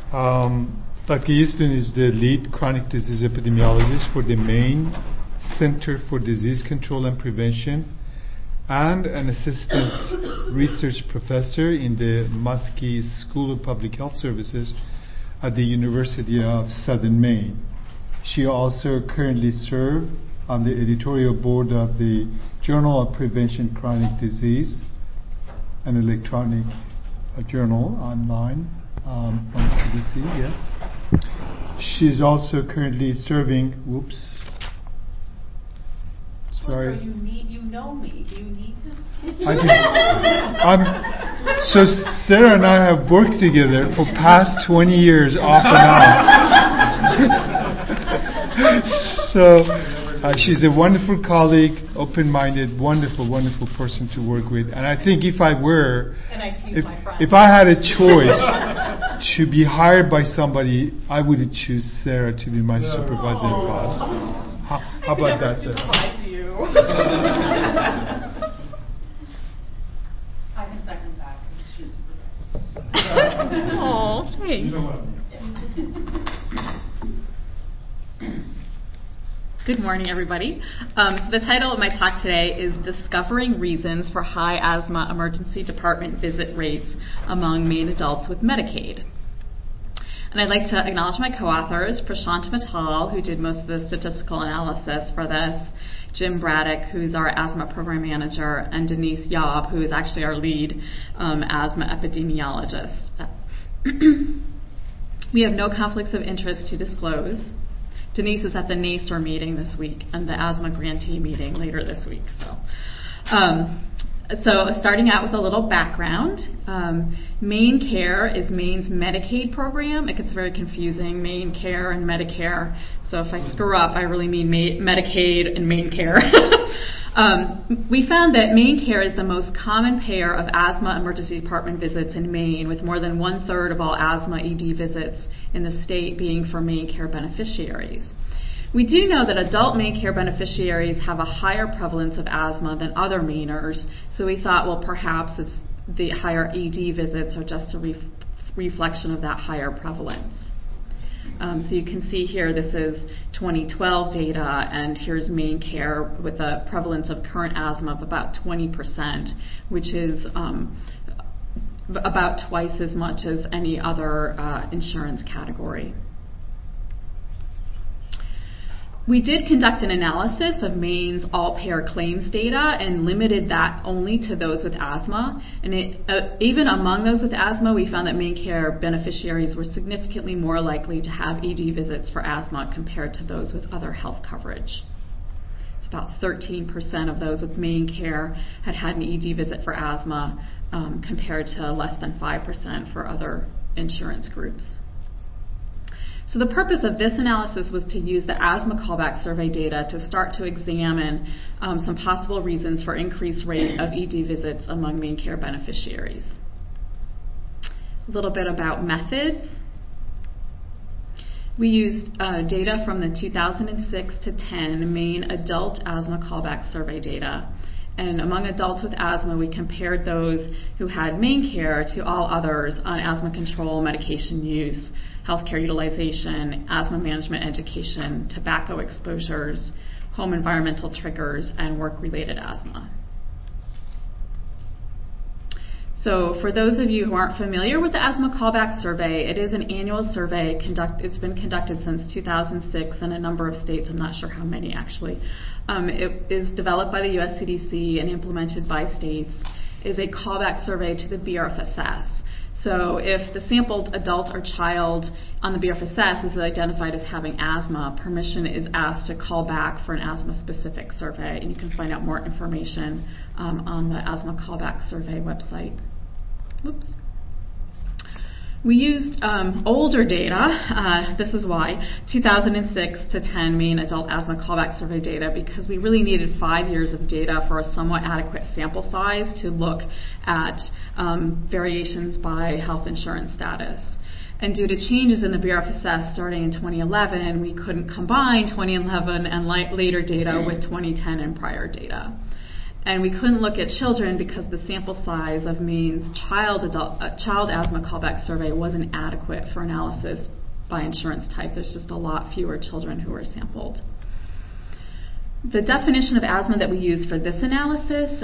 Dr. Easton is the lead chronic disease epidemiologist for the Maine Center for Disease Control and Prevention and an assistant research professor in the Muskie School of Public Health Services at the University of Southern Maine. She also currently serves on the editorial board of the Journal of Prevention Chronic Disease, an electronic journal online from CDC, yes. She's also currently serving, sorry. So you know me. Do you need to? So Sarah and I have worked together for past 20 years off and on. So she's a wonderful colleague, open-minded, wonderful, wonderful person to work with. And I think if I had a choice to be hired by somebody, I would choose Sarah to be my supervisor and boss. How about that, sir? I can second that. She's Oh, thanks. Good morning, everybody. So the title of my talk today is Discovering Reasons for High Asthma Emergency Department Visit Rates Among Maine Adults with Medicaid. And I'd like to acknowledge my co-authors, Prashant Mittal, who did most of the statistical analysis for this, Jim Braddock, who's our asthma program manager, and Denise Yaub, who is actually our lead asthma epidemiologist. We have no conflicts of interest to disclose. Denise is at the NACER meeting this week and the asthma grantee meeting later this week. So starting out with a little background, MaineCare is Maine's Medicaid program. It gets very confusing, MaineCare and Medicare. So if I screw up, I really mean Medicaid and MaineCare. We found that MaineCare is the most common payer of asthma emergency department visits in Maine, with more than 1/3 of all asthma ED visits in the state being for MaineCare beneficiaries. We do know that adult MaineCare beneficiaries have a higher prevalence of asthma than other Mainers, so we thought, well, perhaps the higher ED visits are just a reflection of that higher prevalence. So you can see here, this is 2012 data, and here's MaineCare with a prevalence of current asthma of about 20%, which is about twice as much as any other insurance category. We did conduct an analysis of Maine's all-payer claims data and limited that only to those with asthma. And even among those with asthma, we found that MaineCare beneficiaries were significantly more likely to have ED visits for asthma compared to those with other health coverage. It's about 13% of those with MaineCare had an ED visit for asthma compared to less than 5% for other insurance groups. So the purpose of this analysis was to use the asthma callback survey data to start to examine some possible reasons for increased rate of ED visits among MaineCare beneficiaries. A little bit about methods. We used data from the 2006 to 10 Maine adult asthma callback survey data. And among adults with asthma, we compared those who had MaineCare to all others on asthma control, medication use, healthcare utilization, asthma management education, tobacco exposures, home environmental triggers, and work-related asthma. So for those of you who aren't familiar with the Asthma Callback Survey, it is an annual survey. It's been conducted since 2006 in a number of states. I'm not sure how many, actually. It is developed by the US CDC and implemented by states. It is a callback survey to the BRFSS. So if the sampled adult or child on the BRFSS is identified as having asthma, permission is asked to call back for an asthma-specific survey, and you can find out more information on the Asthma Callback Survey website. Oops. We used older data, this is why, 2006 to 10 Maine adult asthma callback survey data, because we really needed 5 years of data for a somewhat adequate sample size to look at variations by health insurance status. And due to changes in the BRFSS starting in 2011, we couldn't combine 2011 and later data with 2010 and prior data. And we couldn't look at children because the sample size of Maine's child asthma callback survey wasn't adequate for analysis by insurance type. There's just a lot fewer children who were sampled. The definition of asthma that we used for this analysis,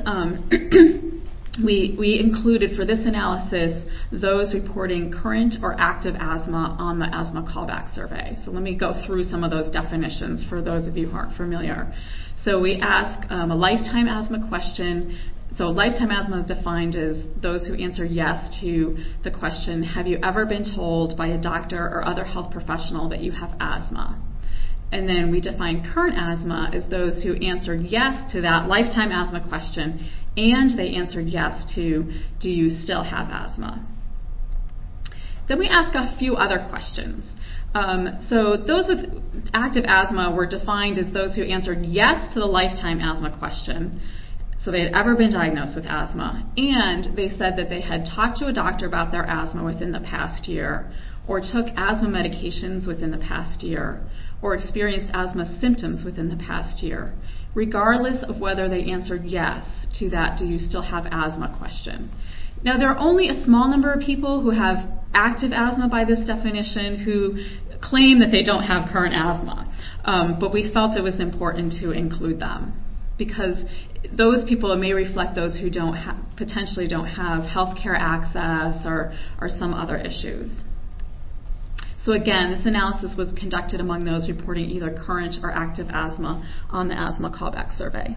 we included for this analysis those reporting current or active asthma on the asthma callback survey. So let me go through some of those definitions for those of you who aren't familiar. So we ask a lifetime asthma question. So lifetime asthma is defined as those who answer yes to the question, have you ever been told by a doctor or other health professional that you have asthma? And then we define current asthma as those who answered yes to that lifetime asthma question and they answered yes to, do you still have asthma? Then we ask a few other questions. So those with active asthma were defined as those who answered yes to the lifetime asthma question, so they had ever been diagnosed with asthma, and they said that they had talked to a doctor about their asthma within the past year, or took asthma medications within the past year, or experienced asthma symptoms within the past year, regardless of whether they answered yes to that do you still have asthma question. Now, there are only a small number of people who have active asthma by this definition who claim that they don't have current asthma, but we felt it was important to include them because those people may reflect those who potentially don't have healthcare access or some other issues. So again, this analysis was conducted among those reporting either current or active asthma on the asthma callback survey.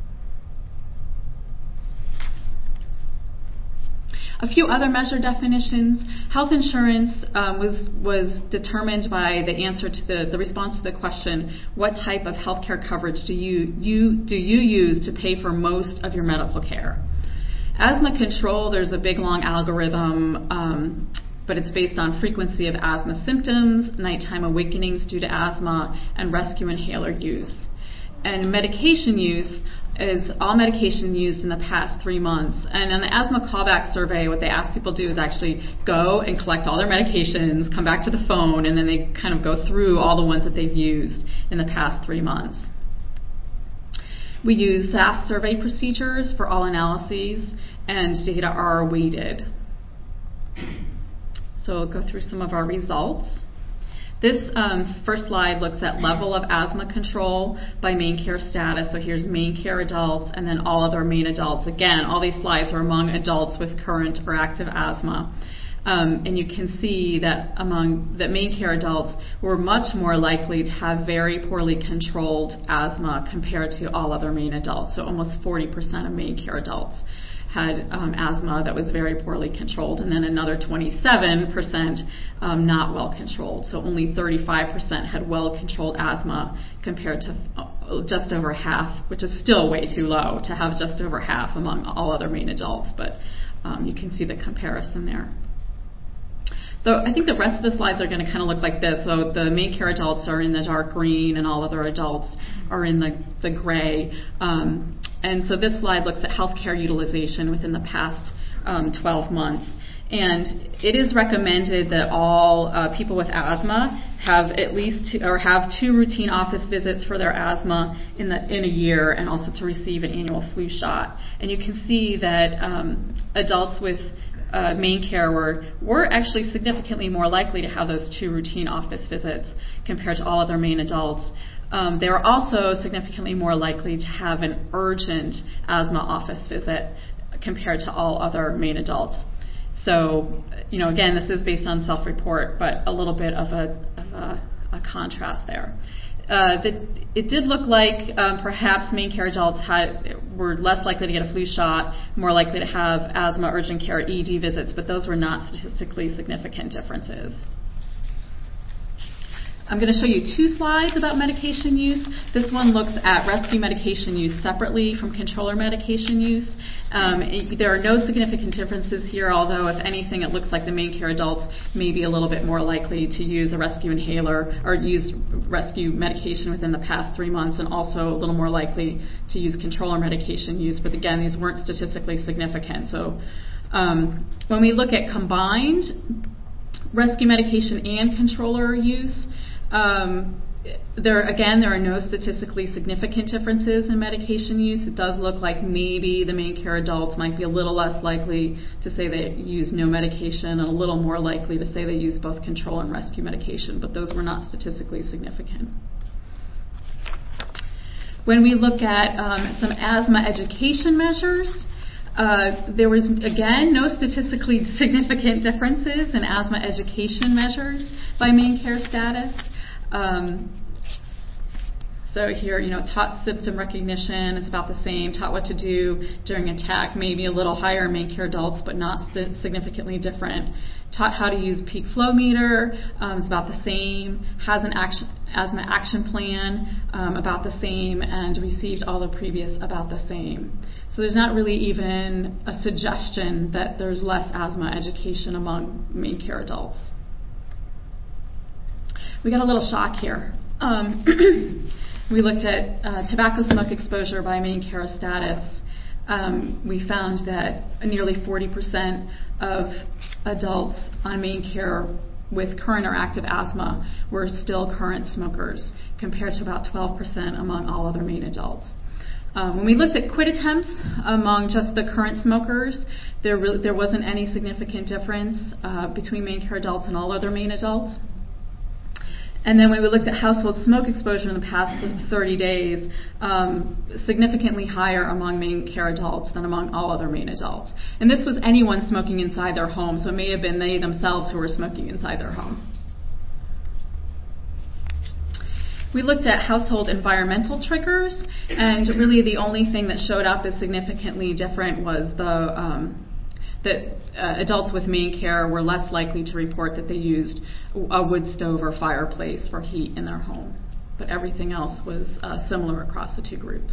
A few other measure definitions. Health insurance was determined by the answer to the response to the question, what type of healthcare coverage do you use to pay for most of your medical care? Asthma control, there's a big long algorithm, but it's based on frequency of asthma symptoms, nighttime awakenings due to asthma, and rescue inhaler use. And medication use is all medication used in the past 3 months. And on the asthma callback survey, what they ask people to do is actually go and collect all their medications, come back to the phone, and then they kind of go through all the ones that they've used in the past 3 months. We use SAS survey procedures for all analyses, and data are weighted. So we'll go through some of our results. This first slide looks at level of asthma control by Maine Care status. So here's Maine Care adults and then all other Maine adults. Again, all these slides are among adults with current or active asthma. And you can see that Maine Care adults were much more likely to have very poorly controlled asthma compared to all other Maine adults. So almost 40% of Maine Care adults had asthma that was very poorly controlled, and then another 27% not well controlled. So only 35% had well controlled asthma compared to just over half, which is still way too low to have just over half among all other Maine adults, but you can see the comparison there. So I think the rest of the slides are going to kind of look like this. So the Maine Care adults are in the dark green and all other adults are in the gray. And so this slide looks at healthcare utilization within the past 12 months. And it is recommended that all people with asthma have at least have 2 routine office visits for their asthma in a year, and also to receive an annual flu shot. And you can see that adults with Maine Care were actually significantly more likely to have those 2 routine office visits compared to all other Maine adults. They were also significantly more likely to have an urgent asthma office visit compared to all other Maine adults. So, again, this is based on self-report, but a little bit of a contrast there. It did look like perhaps Maine Care adults were less likely to get a flu shot, more likely to have asthma urgent care ED visits, but those were not statistically significant differences. I'm going to show you 2 slides about medication use. This one looks at rescue medication use separately from controller medication use. There are no significant differences here, although if anything it looks like the Maine Care adults may be a little bit more likely to use a rescue inhaler or use rescue medication within the past 3 months, and also a little more likely to use controller medication use. But again, these weren't statistically significant. So when we look at combined rescue medication and controller use, There are no statistically significant differences in medication use. It does look like maybe the main care adults might be a little less likely to say they use no medication and a little more likely to say they use both control and rescue medication, but those were not statistically significant. When we look at some asthma education measures, there was, again, no statistically significant differences in asthma education measures by main care status. So here, taught symptom recognition, it's about the same. Taught what to do during attack, maybe a little higher in main care adults, but not significantly different. Taught how to use peak flow meter, it's about the same. Has an asthma action plan, about the same, and received all the previous, about the same. So there's not really even a suggestion that there's less asthma education among main care adults. We got a little shock here. We looked at tobacco smoke exposure by main care status. We found that nearly 40% of adults on main care with current or active asthma were still current smokers, compared to about 12% among all other main adults. When we looked at quit attempts among just the current smokers, there wasn't any significant difference between main care adults and all other main adults. And then when we looked at household smoke exposure in the past 30 days, significantly higher among main care adults than among all other main adults. And this was anyone smoking inside their home, so it may have been they themselves who were smoking inside their home. We looked at household environmental triggers, and really the only thing that showed up as significantly different was that adults with main care were less likely to report that they used a wood stove or fireplace for heat in their home. But everything else was similar across the two groups.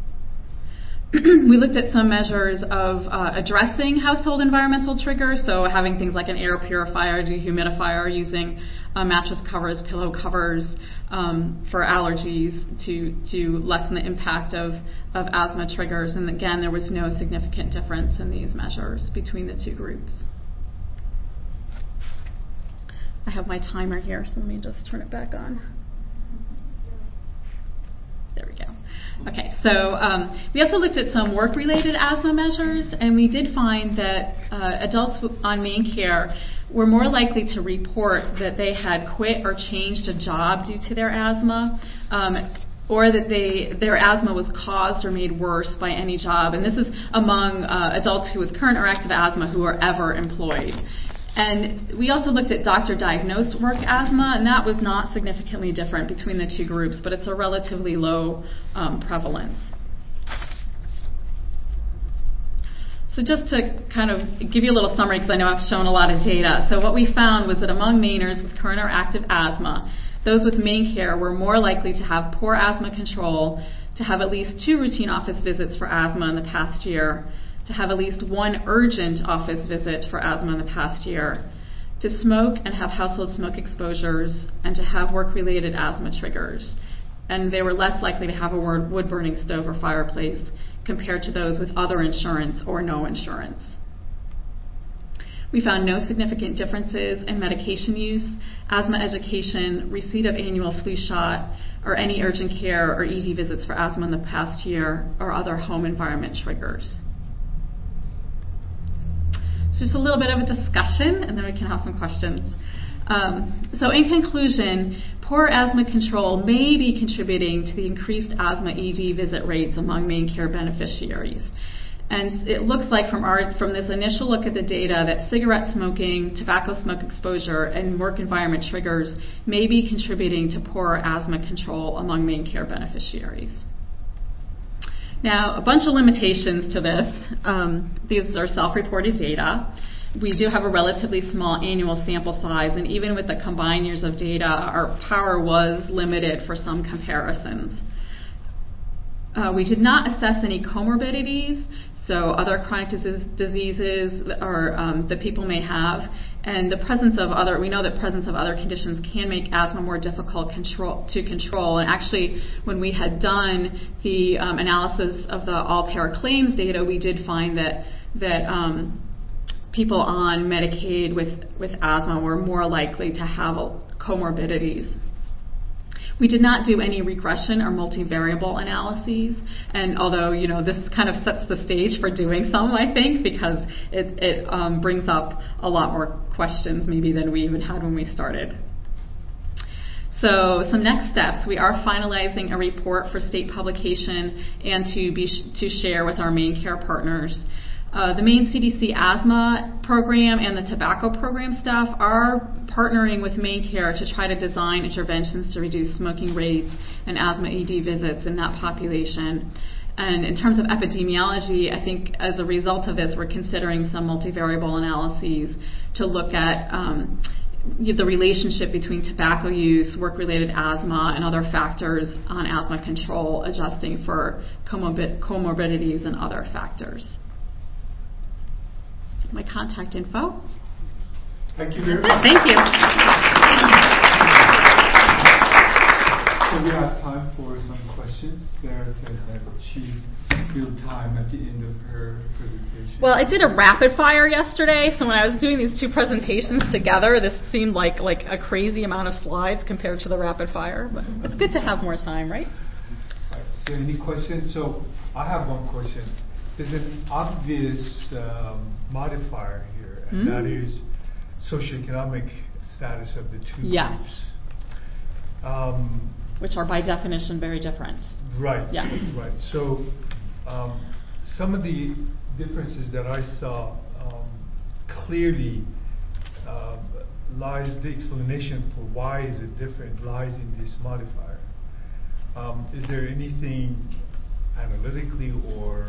We looked at some measures of addressing household environmental triggers, so having things like an air purifier, dehumidifier, using mattress covers, pillow covers for allergies to lessen the impact of asthma triggers. And again, there was no significant difference in these measures between the two groups. I have my timer here, so let me just turn it back on. There we go. Okay, so we also looked at some work-related asthma measures, and we did find that adults on main care were more likely to report that they had quit or changed a job due to their asthma, or that their asthma was caused or made worse by any job. And this is among adults who with current or active asthma who are ever employed. And we also looked at doctor-diagnosed work asthma, and that was not significantly different between the two groups, but it's a relatively low prevalence. So just to kind of give you a little summary, because I know I've shown a lot of data. So what we found was that among Mainers with current or active asthma, those with main care were more likely to have poor asthma control, to have at least 2 routine office visits for asthma in the past year, to have at least 1 urgent office visit for asthma in the past year, to smoke and have household smoke exposures, and to have work-related asthma triggers. And they were less likely to have a wood-burning stove or fireplace compared to those with other insurance or no insurance. We found no significant differences in medication use, asthma education, receipt of annual flu shot, or any urgent care or ED visits for asthma in the past year, or other home environment triggers. So just a little bit of a discussion, and then we can have some questions. So in conclusion, poor asthma control may be contributing to the increased asthma ED visit rates among main care beneficiaries. And it looks like from this initial look at the data that cigarette smoking, tobacco smoke exposure, and work environment triggers may be contributing to poor asthma control among main care beneficiaries. Now, a bunch of limitations to this. These are self-reported data. We do have a relatively small annual sample size, and even with the combined years of data, our power was limited for some comparisons. We did not assess any comorbidities, so other chronic diseases or that people may have, and the presence of we know that presence of other conditions can make asthma more difficult to control. And actually, when we had done the analysis of the all-payer claims data, we did find that people on Medicaid with asthma were more likely to have comorbidities. We did not do any regression or multivariable analyses, and although this kind of sets the stage for doing some, I think, because it brings up a lot more questions maybe than we even had when we started. So some next steps: we are finalizing a report for state publication and to share with our Maine Care partners. The Maine CDC asthma program and the tobacco program staff are partnering with Maine Care to try to design interventions to reduce smoking rates and asthma ED visits in that population. And in terms of epidemiology, I think as a result of this, we're considering some multivariable analyses to look at the relationship between tobacco use, work-related asthma, and other factors on asthma control, adjusting for comorbidities and other factors. My contact info. Thank you very much. Thank you. So we have time for some questions. Sarah said that she filled time at the end of her presentation. Well, I did a rapid fire yesterday, so when I was doing these two presentations together, this seemed like a crazy amount of slides compared to the rapid fire. But it's good to have more time, right? Right. So any questions? So I have one question. There's an obvious modifier here, and that is socioeconomic status of the two groups. Which are by definition very different. Right. Yes. Right. So some of the differences that I saw clearly lies, the explanation for why is it different lies in this modifier. Is there anything analytically or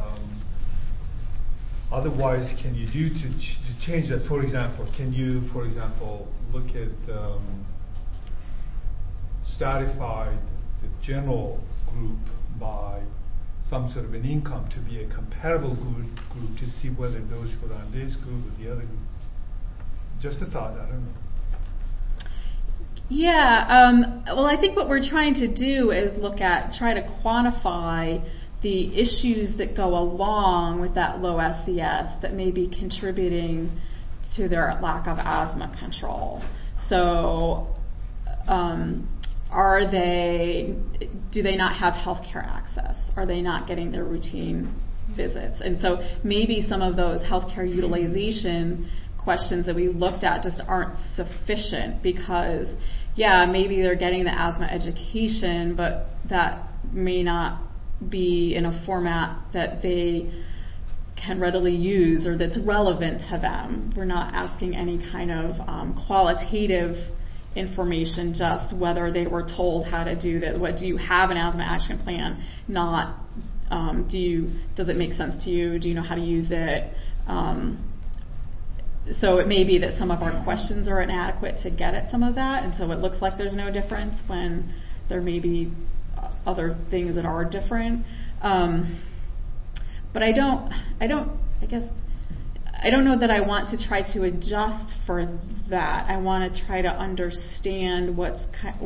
otherwise can you do to change that? For example, can you, look at stratify the general group by some sort of an income to be a comparable group to see whether those who are on this group or the other group? Just a thought, I don't know. Yeah, well, I think what we're trying to do is try to quantify the issues that go along with that low SES that may be contributing to their lack of asthma control. So, do they not have healthcare access? Are they not getting their routine visits? And so maybe some of those healthcare utilization questions that we looked at just aren't sufficient because, maybe they're getting the asthma education, but that may not be in a format that they can readily use or that's relevant to them. We're not asking any kind of qualitative information, just whether they were told how to do that. What do you have an asthma action plan? Not does it make sense to you? Do you know how to use it? So it may be that some of our questions are inadequate to get at some of that, and so it looks like there's no difference when there may be other things that are different. But I don't know that I want to try to adjust for that. I want to try to understand why.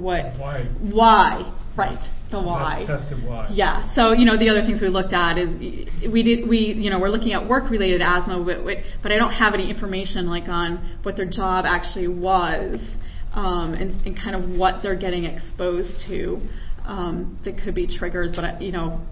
Right, the why. That's the why. Yeah. So the other things we looked at is we're looking at work-related asthma, but I don't have any information on what their job actually was, and kind of what they're getting exposed to that could be triggers. But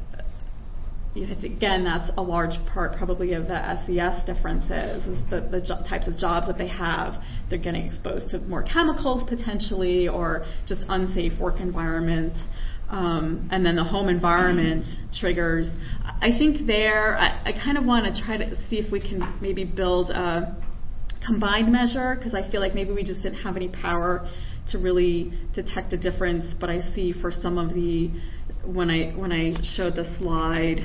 again, that's a large part probably of the SES differences, is the types of jobs that they have. They're getting exposed to more chemicals potentially, or just unsafe work environments. And then the home environment triggers. I think I kind of want to try to see if we can maybe build a combined measure, because I feel like maybe we just didn't have any power to really detect a difference. But I see for some of when I showed the slide,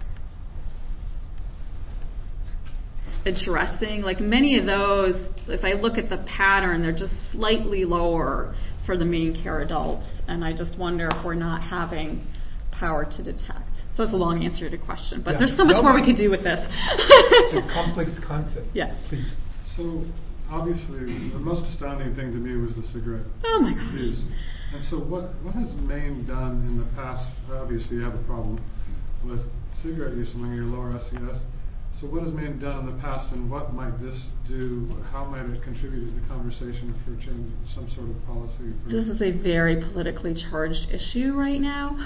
interesting. Many of those, if I look at the pattern, they're just slightly lower for the Maine Care adults, and I just wonder if we're not having power to detect. So that's a long answer to your question, but there's so much more we could do with this. It's a complex concept. Yes. Please. So obviously, the most astounding thing to me was the cigarette Oh my gosh. use. And so what has Maine done in the past? Obviously, you have a problem with cigarette use among your lower SES So what has Maine done in the past, and what might this do? How might it contribute to the conversation for changing some sort of policy? This is a very politically charged issue right now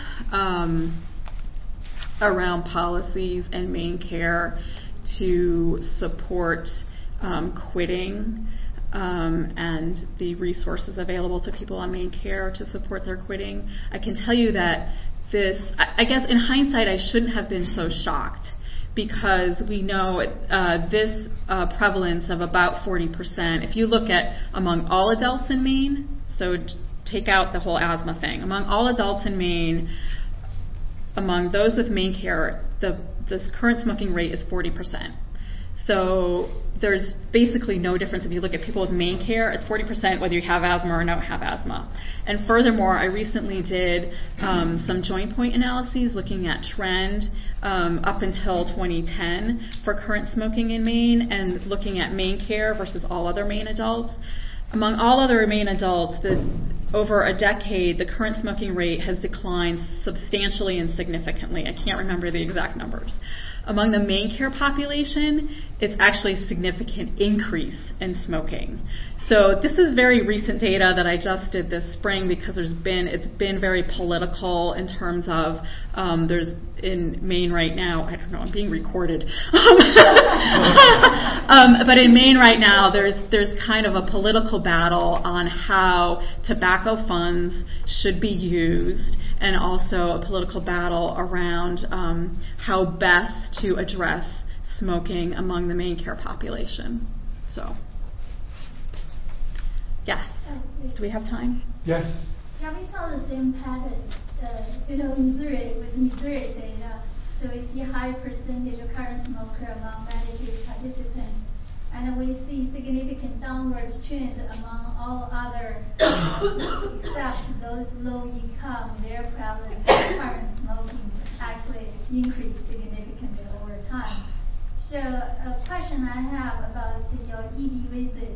around policies and MaineCare to support quitting and the resources available to people on MaineCare to support their quitting. I can tell you that I guess in hindsight, I shouldn't have been so shocked, because we know this prevalence of about 40%, if you look at among all adults in Maine, so take out the whole asthma thing, among all adults in Maine, among those with MaineCare, this current smoking rate is 40%. So there's basically no difference if you look at people with MaineCare. It's 40% whether you have asthma or don't have asthma. And furthermore, I recently did some joint point analyses looking at trend up until 2010 for current smoking in Maine, and looking at MaineCare versus all other Maine adults. Among all other Maine adults, over a decade, the current smoking rate has declined substantially and significantly. I can't remember the exact numbers. Among the MaineCare population, it's actually a significant increase in smoking. So this is very recent data that I just did this spring, because it's been very political in terms of there's in Maine right now, I don't know, I'm being recorded. But in Maine right now, there's kind of a political battle on how tobacco funds should be used, and also a political battle around how best to address smoking among the MaineCare population. So, yes. Do we have time? Yes. Yeah, we saw the same pattern, in Zurich with Missouri data. So we see a high percentage of current smoker among Medicaid participants, and we see significant downward trend among all other except those low income. Their prevalence of current smoking actually increased significantly over time. So a question I have about your ED visit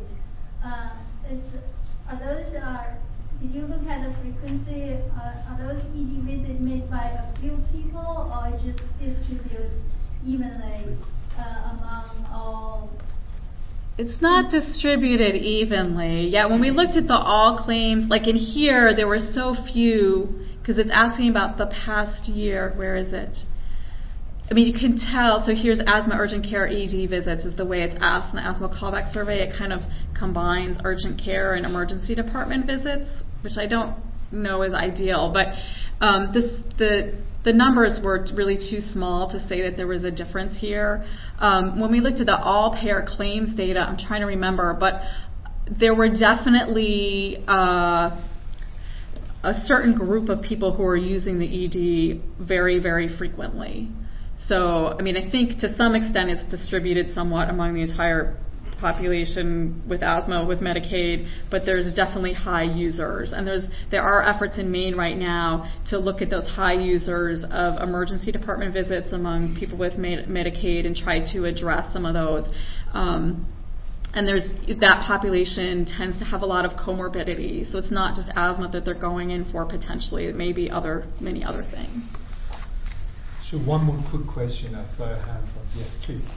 did you look at the frequency? Are those ED visits made by a few people, or just distributed evenly among all? It's not distributed evenly. Yeah, when we looked at the all claims, like in here, there were so few, because it's asking about the past year. Where is it? I mean, you can tell. So here's asthma urgent care ED visits is the way it's asked in the asthma callback survey. It kind of combines urgent care and emergency department visits, which I don't know is ideal. But the numbers were really too small to say that there was a difference here. When we looked at the all-payer claims data, I'm trying to remember, but there were definitely a certain group of people who are using the ED very, very frequently. So, I mean, I think to some extent it's distributed somewhat among the entire population with asthma, with Medicaid, but there's definitely high users. And there are efforts in Maine right now to look at those high users of emergency department visits among people with Medicaid and try to address some of those. And that population tends to have a lot of comorbidity, so it's not just asthma that they're going in for potentially. It may be many other things. So one more quick question. I saw your hands up. Yes, please.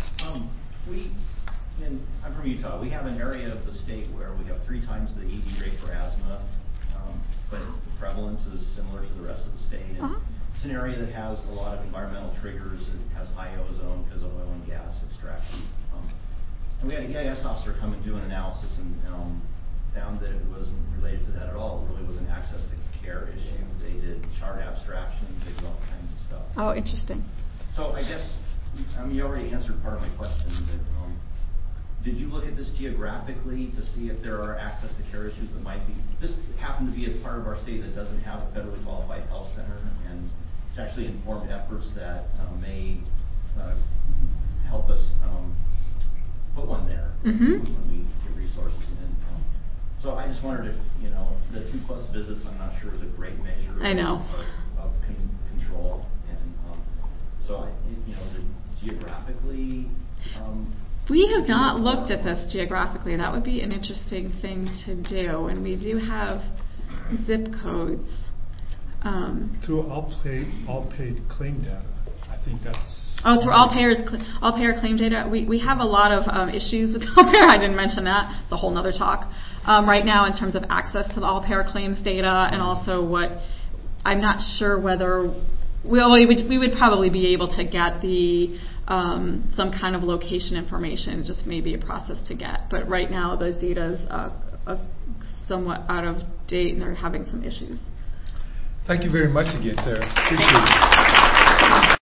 I'm from Utah. We have an area of the state where we have 3 times the ED rate for asthma, but the prevalence is similar to the rest of the state. And it's an area that has a lot of environmental triggers. It has high ozone because of oil and gas extraction. And we had an EIS officer come and do an analysis and found that it wasn't related to that at all. It really was an access to care issue. They did chart abstractions. They did all kinds of stuff. Oh, interesting. So I guess, you already answered part of my question, but did you look at this geographically to see if there are access to care issues that might be? This happened to be a part of our state that doesn't have a federally qualified health center, and it's actually informed efforts that may help us put one there when we get resources in. So I just wondered if, the 2+ visits, I'm not sure is a great measure of control. And so, geographically... we have not looked at this geographically. That would be an interesting thing to do. And we do have zip codes. Through all paid claim data, I think that's... Oh, through all payer claim data, we have a lot of issues with all payer. I didn't mention that. It's a whole nother talk. Right now, in terms of access to the all payer claims data, and also what I'm not sure whether we would probably be able to get the some kind of location information, just maybe a process to get. But right now, the data is somewhat out of date, and they're having some issues. Thank you very much again, Sarah. Appreciate it.